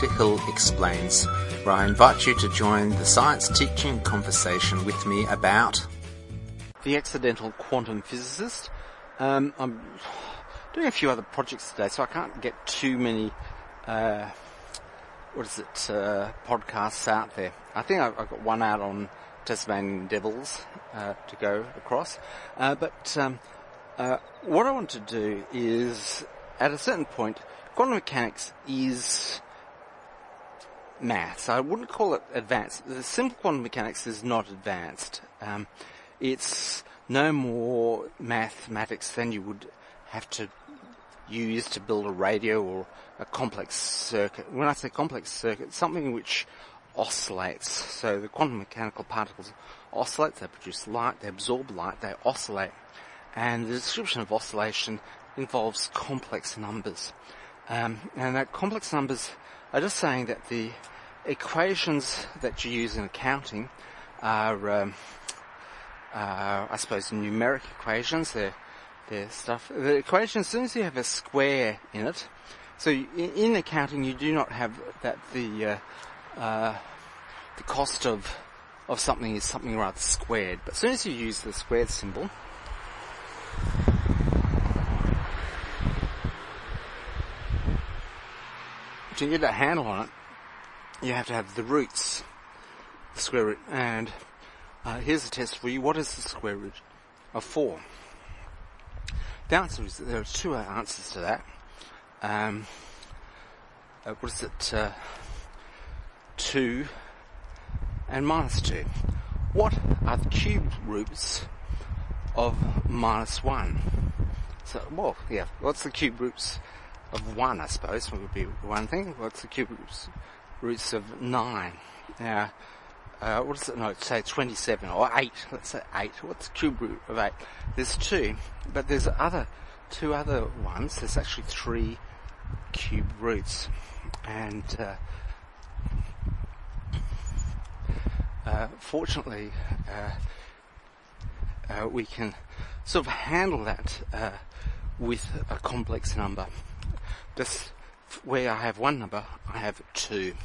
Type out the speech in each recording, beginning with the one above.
Dr. Hill Explains, where I invite you to join the science teaching conversation with me about the accidental quantum physicist. I'm doing a few other projects today, so I can't get too many podcasts out there. I think I've got one out on Tasmanian Devils to go across. But what I want to do is, at a certain point, quantum mechanics is maths. I wouldn't call it advanced. The simple quantum mechanics is not advanced. It's no more mathematics than you would have to use to build a radio or a complex circuit. When I say complex circuit, it's something which oscillates. So the quantum mechanical particles oscillate, they produce light, they absorb light, they oscillate. And the description of oscillation involves complex numbers. And that complex numbers are just saying that the equations that you use in accounting are, I suppose, numeric equations. They're stuff. The equation, as soon as you have a square in it, so in accounting you do not have that the cost of something is something rather squared. But as soon as you use the squared symbol, to get a handle on it, you have to have the roots, the square root. And here's a test for you. What is the square root of 4? The answer is, there are two answers to that. What is it? 2 and minus 2. What are the cube roots of minus 1? So, well, yeah, what's the cube roots of 1, I suppose, would be one thing. What's the cube roots of 9? Now, what is it? No, say 27 or 8. Let's say 8. What's the cube root of 8? There's 2, but there's two other ones. There's actually 3 cube roots, and fortunately, we can sort of handle that with a complex number. Just where I have one number, I have 2.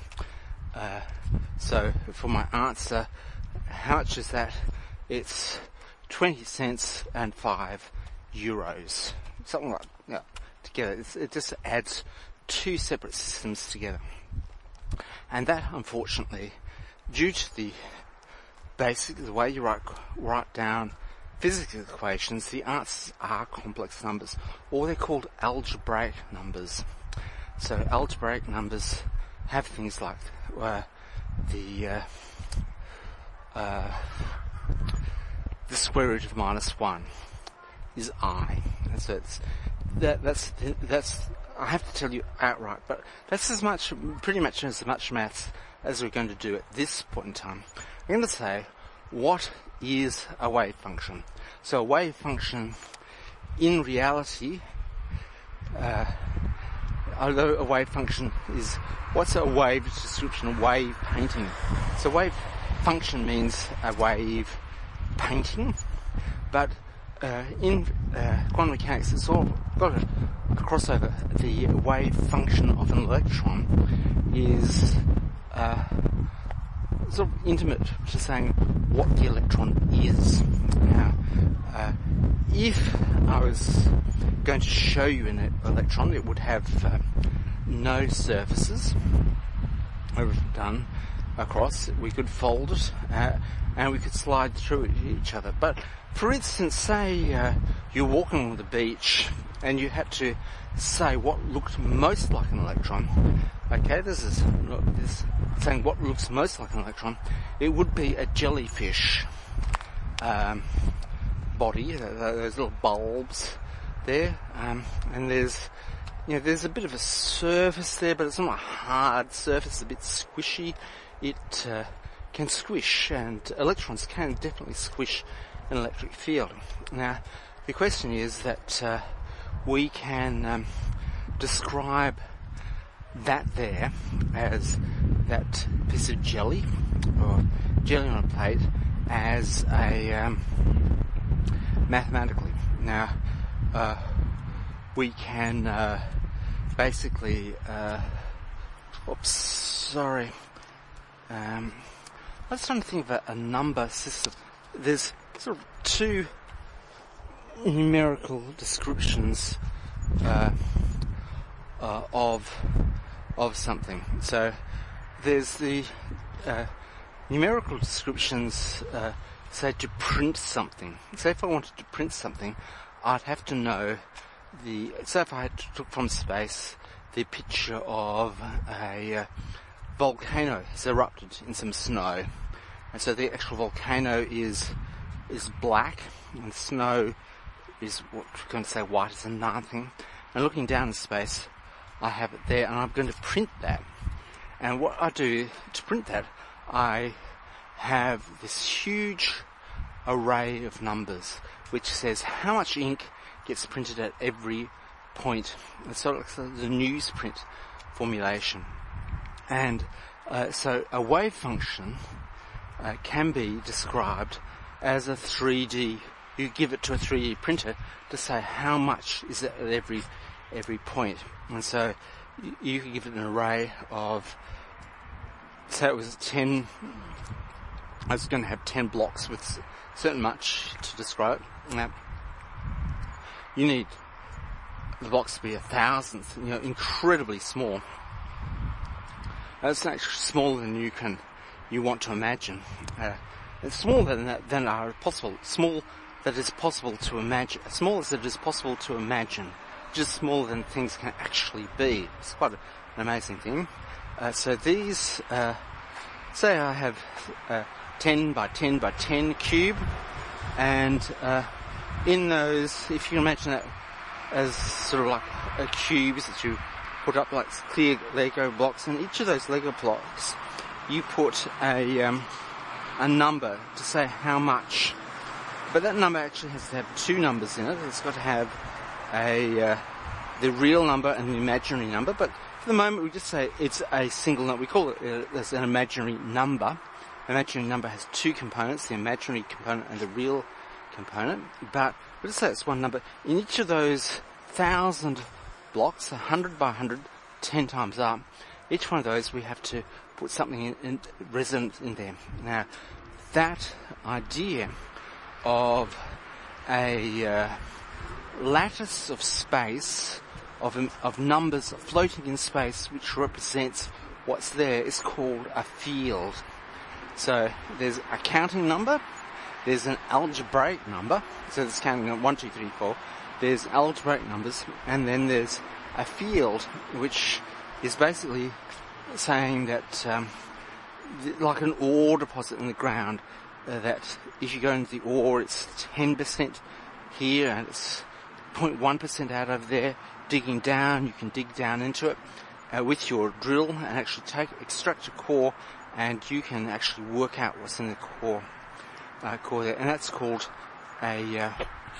So for my answer, how much is that? It's 20 cents and 5 euros. Something like that together. It just adds 2 separate systems together. And that, unfortunately, due to the way you write down physical equations, the answers are complex numbers, or they're called algebraic numbers. So algebraic numbers have things like the square root of minus 1 is I. So that's I have to tell you outright, but that's pretty much as much maths as we're going to do at this point in time. I'm going to say, what is a wave function? So a wave function, in reality, although a wave function is, what's a wave description? A wave painting. So wave function means a wave painting, but in quantum mechanics, it's all got a crossover. The wave function of an electron is sort of intimate to saying what the electron is. Now, if I was going to show you an electron, it would have no surfaces done across. We could fold it and we could slide through each other. But for instance, say you're walking on the beach and you had to say what looked most like an electron. Okay, this is saying what looks most like an electron. It would be a jellyfish body, those little bulbs there, and there's a bit of a surface there, but it's not a hard surface. It's a bit squishy. It can squish, and electrons can definitely squish an electric field. Now, the question is that we can describe that there as that piece of jelly, or jelly on a plate, as a mathematically. Now, we can basically Oops, sorry. I was trying to think of a number system. There's sort of two numerical descriptions of something. So there's the numerical descriptions, say to print something. Say if I wanted to print something, I'd have to know say if I took from space the picture of a volcano has erupted in some snow, and so the actual volcano is black, and the snow is what we're going to say white as nothing. And looking down in space, I have it there, and I'm going to print that. And what I do to print that, I have this huge array of numbers which says how much ink gets printed at every point. It's sort of like the newsprint formulation. And so a wave function can be described as a 3D. You give it to a 3D printer to say how much is it at every point. And so you could give it an array of, say it was 10, I was going to have 10 blocks with certain much to describe it. Now, you need the blocks to be 1,000th, incredibly small. It's actually smaller than you want to imagine. It's smaller than are possible. Small that is possible to imagine. Small as it is possible to imagine. Just smaller than things can actually be. It's quite an amazing thing. So these, say I have 10 by 10 by 10 cube, and in those, if you can imagine that as sort of like a cubes that you put up like clear Lego blocks, and each of those Lego blocks you put a number to say how much, but that number actually has to have two numbers in it. It's got to have the real number and the imaginary number, but for the moment we just say it's a single number. We call it as an imaginary number. The imaginary number has two components, the imaginary component and the real component, but we'll just say it's one number. In each of those 1,000 blocks, 100 by 100, 10 times up, each one of those we have to put something in resident in there. Now, that idea of a lattice of space, of numbers floating in space which represents what's there, is called a field. So there's a counting number, there's an algebraic number, so it's counting 1, 2, 3, 4, there's algebraic numbers, and then there's a field which is basically saying that like an ore deposit in the ground, that if you go into the ore it's 10% here and it's 0.1% out of there. Digging down, you can dig down into it with your drill and actually extract a core, and you can actually work out what's in the core there, and that's called a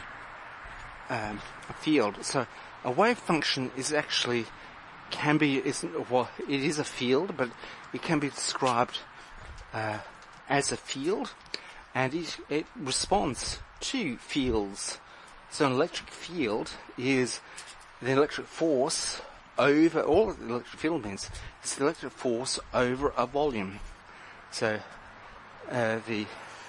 field. So a wave function is actually it is a field, but it can be described as a field, and it responds to fields. So an electric field is the electric force over, all the electric field means is the electric force over a volume. So the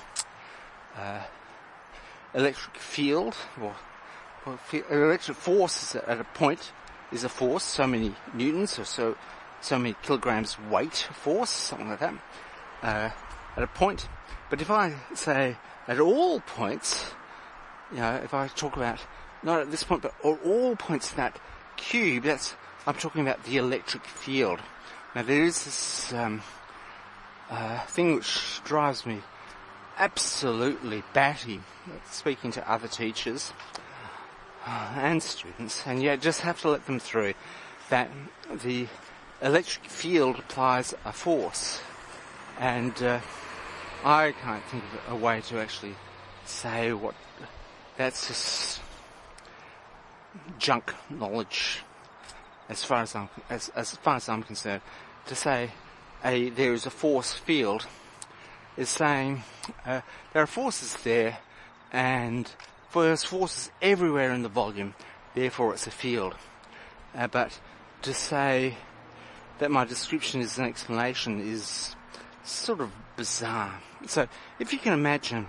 electric field, or electric force is at a point is a force, so many newtons, or so many kilograms weight force, something like that, at a point. But if I say at all points, if I talk about, not at this point, but at all points in that cube, I'm talking about the electric field. Now there is this thing which drives me absolutely batty, speaking to other teachers and students, and you just have to let them through, that the electric field applies a force, and I can't think of a way to actually say what. That's just junk knowledge, as far as I'm concerned. To say there is a force field is saying there are forces there, and there's forces everywhere in the volume, therefore it's a field. But to say that my description is an explanation is sort of bizarre. So if you can imagine,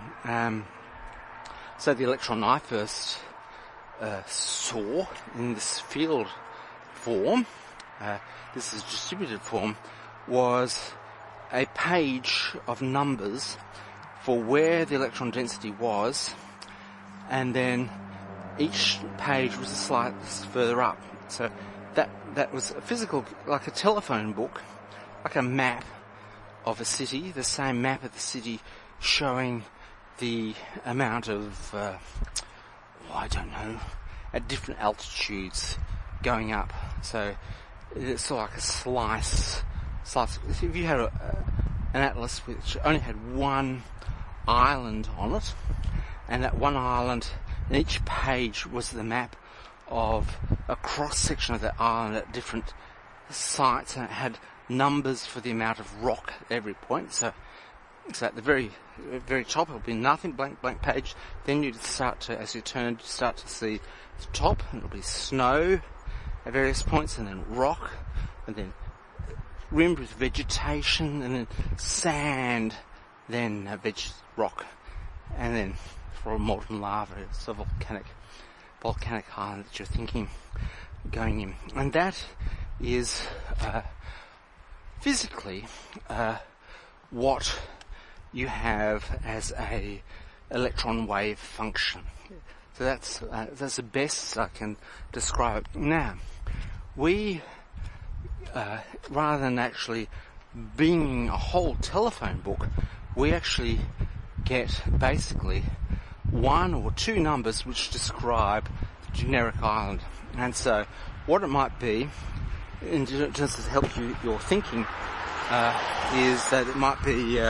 so the electron I first saw in this field form, this is distributed form, was a page of numbers for where the electron density was, and then each page was a slight further up. So that was a physical, like a telephone book, like a map of a city, the same map of the city showing the amount of, I don't know, at different altitudes going up. So it's sort of like a slice. If you had an atlas which only had one island on it, and that one island, and each page was the map of a cross-section of that island at different sites, and it had numbers for the amount of rock at every point. So at the very top it will be nothing, blank page. Then you'd start to, as you turn, you start to see the top, and it'll be snow at various points, and then rock, and then rimmed with vegetation, and then sand, then rock, and then for molten lava, it's a volcanic island that you're thinking going in. And that is physically what you have as a electron wave function. So that's the best I can describe it. Now, we rather than actually being a whole telephone book, we actually get basically one or two numbers which describe the generic island. And so what it might be, in just to help your thinking, is that it might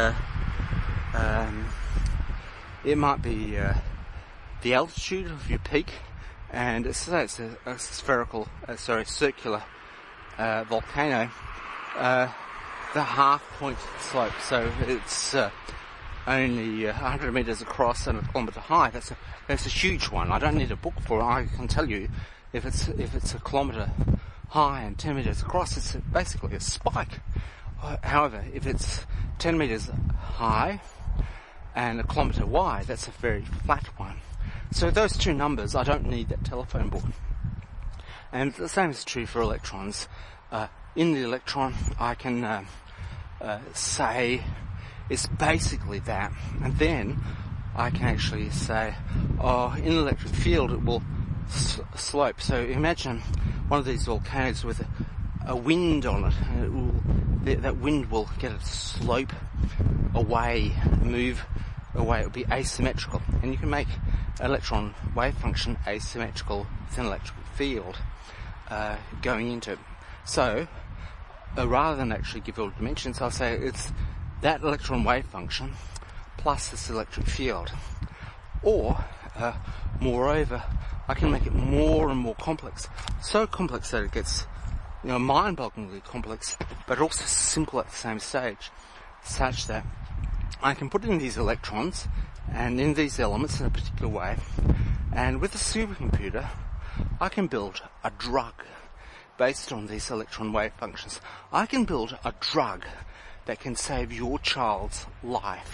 be the altitude of your peak, and it's a circular volcano, the half point slope. So it's only 100 meters across and a kilometer high. That's a huge one. I don't need a book for it. I can tell you if it's a kilometer high and 10 meters across, it's basically a spike. However, if it's 10 meters high and a kilometer wide, that's a very flat one. So those two numbers, I don't need that telephone book. And the same is true for electrons. In the electron, I can say it's basically that. And then I can actually say, in the electric field it will slope. So imagine one of these volcanoes with a wind on it, and that wind will get it to slope away, move away. It will be asymmetrical, and you can make electron wave function asymmetrical with an electric field going into it. So rather than actually give all dimensions, I'll say it's that electron wave function plus this electric field. Or moreover, I can make it more and more complex, so complex that it gets mind-bogglingly complex, but also simple at the same stage, such that I can put in these electrons and in these elements in a particular way, and with a supercomputer I can build a drug based on these electron wave functions. I can build a drug that can save your child's life.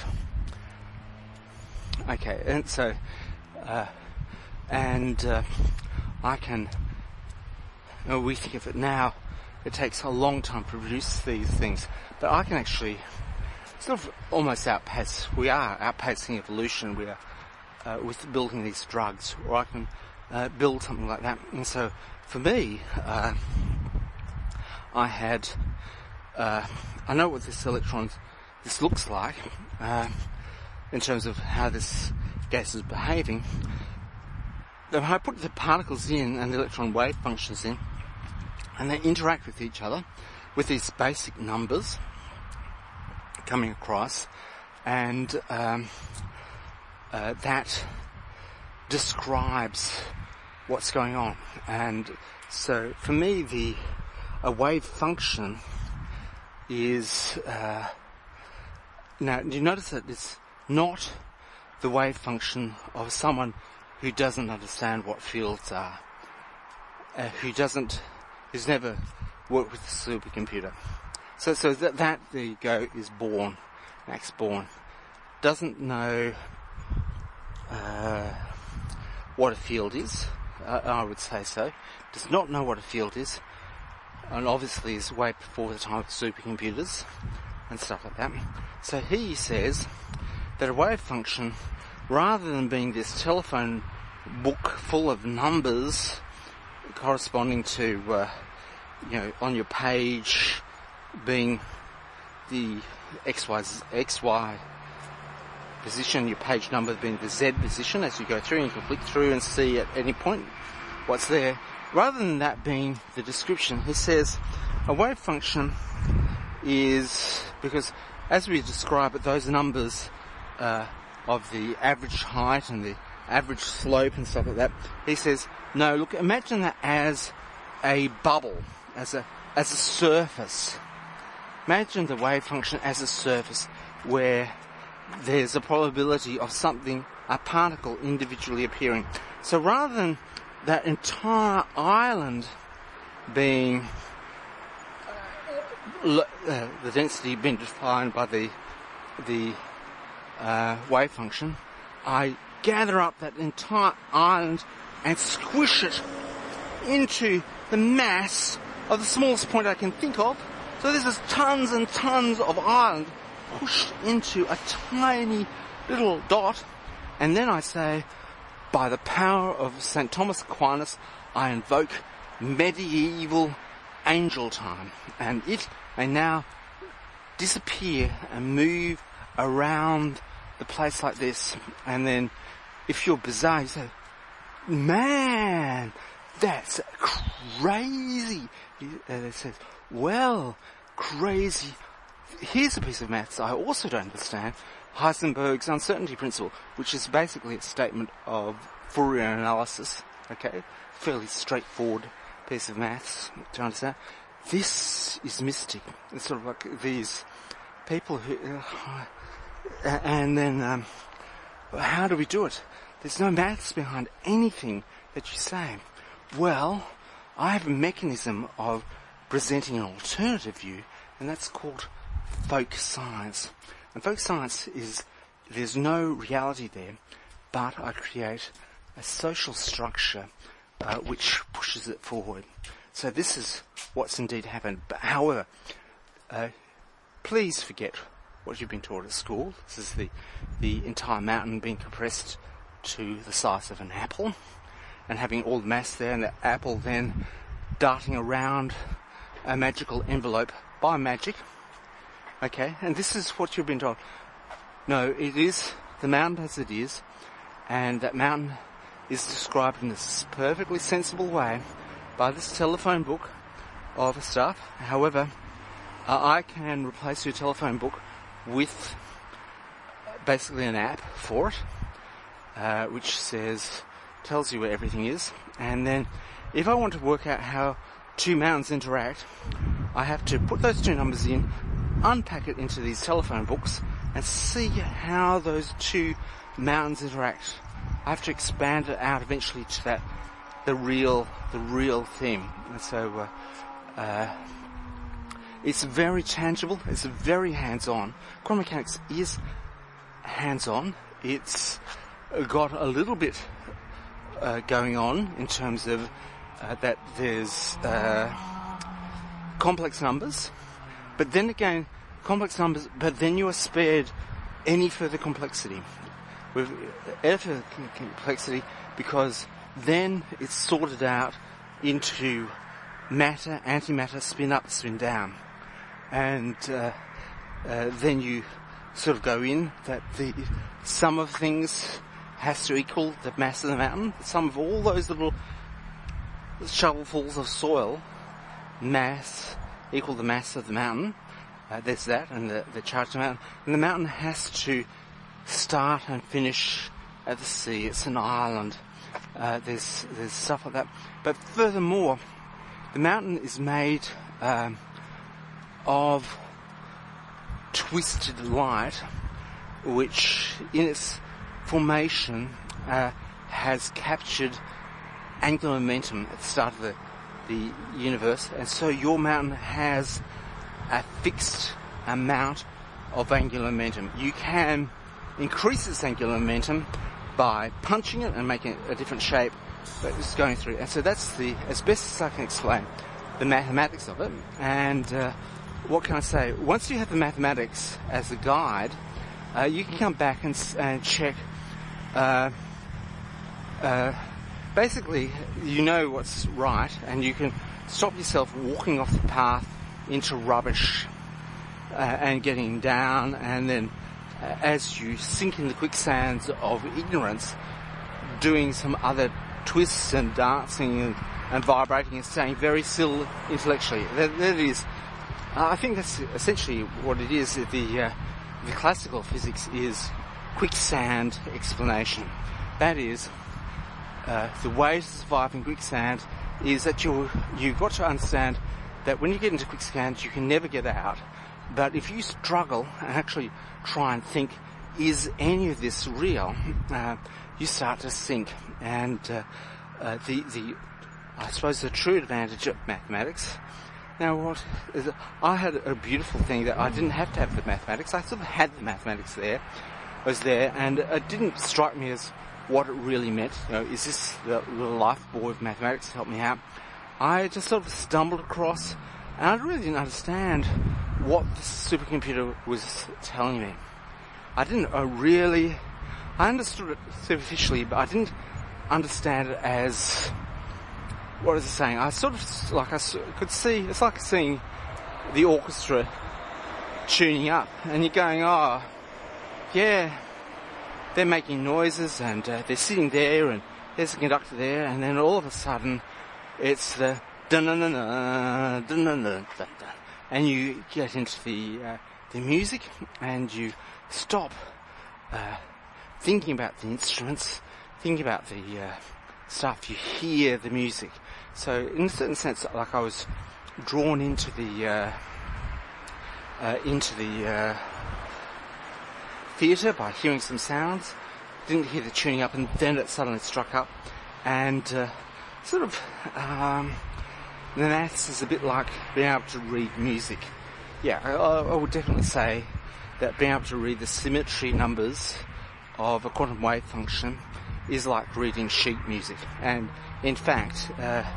Okay, and so I can, we think of it now, it takes a long time to produce these things, but I can actually sort of almost we are outpacing evolution. We are with building these drugs, or I can build something like that. And so for me, I know what this looks like in terms of how this gas is behaving. Then I put the particles in and the electron wave functions in, and they interact with each other with these basic numbers coming across, and that describes what's going on. And so for me, a wave function is now you notice that it's not the wave function of someone who doesn't understand what fields are, who's never work with the supercomputer. So that there you go, is Born. Max Born. Doesn't know what a field is, I would say so. Does not know what a field is, and obviously is way before the time of supercomputers and stuff like that. So he says that a wave function, rather than being this telephone book full of numbers corresponding to, on your page being the XY position, your page number being the Z position as you go through, and you can flick through and see at any point what's there. Rather than that being the description, he says a wave function is, because as we describe it, those numbers of the average height and the average slope and stuff like that, he says, no, look, imagine that as a bubble, as a surface. Imagine the wave function as a surface where there's a probability of something, a particle, individually appearing. So rather than that entire island being the density being defined by the wave function, I gather up that entire island and squish it into the mass of the smallest point I can think of. So this is tons and tons of island pushed into a tiny little dot, and then I say, by the power of St. Thomas Aquinas, I invoke medieval angel time, and it may now disappear and move around the place like this. And then, if you're bizarre, you say, man, that's crazy. It says, well, crazy. Here's a piece of maths I also don't understand. Heisenberg's uncertainty principle, which is basically a statement of Fourier analysis. Okay, fairly straightforward piece of maths to understand. This is mystic. It's sort of like these people who, and then how do we do it? There's no maths behind anything that you say. Well, I have a mechanism of presenting an alternative view, and that's called folk science. And folk science is, there's no reality there, but I create a social structure which pushes it forward. So this is what's indeed happened. But however, please forget what you've been taught at school. This is the entire mountain being compressed to the size of an apple, and having all the mass there, and the apple then darting around a magical envelope by magic. Okay, and this is what you've been told. No, it is the mountain as it is, and that mountain is described in this perfectly sensible way by this telephone book of stuff. However, I can replace your telephone book with basically an app for it, which tells you where everything is. And then if I want to work out how two mountains interact, I have to put those two numbers in, unpack it into these telephone books, and see how those two mountains interact. I have to expand it out eventually to the real thing. And so it's very tangible. It's very hands-on. Quantum mechanics is hands-on. It's got a little bit going on in terms of that there's complex numbers, but then again, complex numbers, but then you are spared any further complexity. With any further complexity, because then it's sorted out into matter, antimatter, spin up, spin down. And then you sort of go in that the sum of things has to equal the mass of the mountain. The sum of all those little shovelfuls of soil, mass equal the mass of the mountain. There's that, and the charge of the mountain. And the mountain has to start and finish at the sea. It's an island. There's stuff like that. But furthermore, the mountain is made of twisted light, which in its formation has captured angular momentum at the start of the universe, and so your mountain has a fixed amount of angular momentum. You can increase its angular momentum by punching it and making it a different shape that it's going through. And so that's as best as I can explain, the mathematics of it. And what can I say? Once you have the mathematics as a guide, you can come back and check. Basically, you know what's right, and you can stop yourself walking off the path into rubbish and getting down, and then as you sink in the quicksands of ignorance, doing some other twists and dancing and vibrating and staying very still intellectually. That is, I think that's essentially what it is. The classical physics is quicksand explanation. That is, the way to survive in quicksand is that you've got to understand that when you get into quicksand, you can never get out. But if you struggle and actually try and think, is any of this real? You start to sink. And I suppose the true advantage of mathematics. Now, I had a beautiful thing that I didn't have to have the mathematics. I sort of had the mathematics there, and it didn't strike me as what it really meant. Is this the life buoy of mathematics to help me out? I just sort of stumbled across, and I really didn't understand what the supercomputer was telling me. I understood it superficially, but I didn't understand it as, what is it saying? I could see, it's like seeing the orchestra tuning up, and you're going, oh, yeah, they're making noises, and they're sitting there, and there's a conductor there, and then all of a sudden, it's the dun-dun-dun-dun, dun-dun-dun-dun-dun, and you get into the music, and you stop thinking about the instruments, thinking about the stuff. You hear the music. So, in a certain sense, like I was drawn into the theatre by hearing some sounds. Didn't hear the tuning up, and then it suddenly struck up, and the maths is a bit like being able to read music. Yeah, I would definitely say that being able to read the symmetry numbers of a quantum wave function is like reading sheet music. And in fact,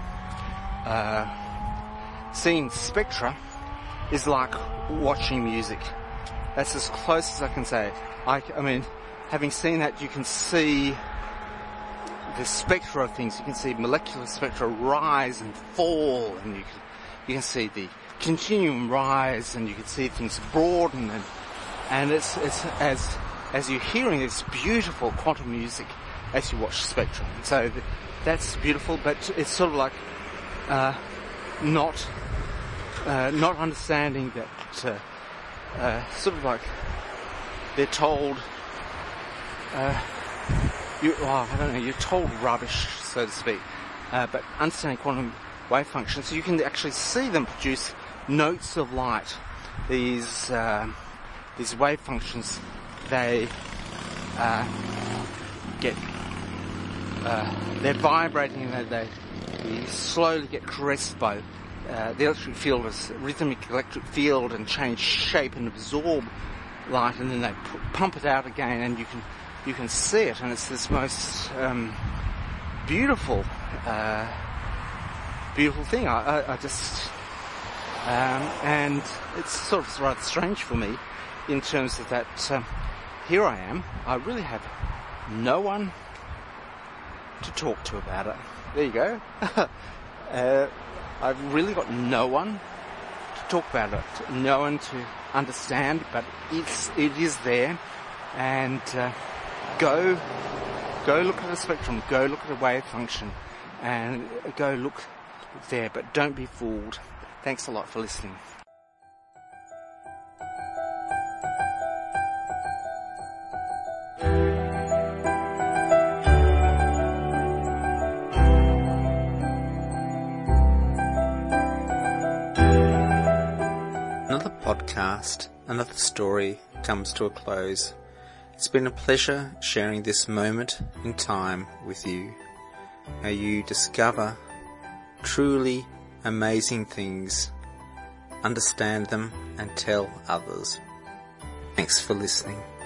seeing spectra is like watching music. That's as close as I can say. I mean, having seen that, you can see the spectra of things. You can see molecular spectra rise and fall, and you can see the continuum rise, and you can see things broaden, and it's as you're hearing this beautiful quantum music as you watch spectrum. So that's beautiful, but it's sort of like not understanding that sort of like they're told you're told rubbish, so to speak, but understanding quantum wave functions, so you can actually see them produce notes of light. These wave functions, they they're vibrating, and they slowly get caressed by the electric field, as rhythmic electric field, and change shape and absorb light, and then they pump it out again, and you can see it, and it's this most beautiful thing. I just and it's sort of rather strange for me in terms of that. Here I am. I really have no one to talk to about it. There you go. I've really got no one to talk about it, no one to understand, but it is there, and go look at a spectrum, go look at a wave function, and go look there, but don't be fooled. Thanks a lot for listening. Another podcast, another story comes to a close. It's been a pleasure sharing this moment in time with you. May you discover truly amazing things, understand them and tell others. Thanks for listening.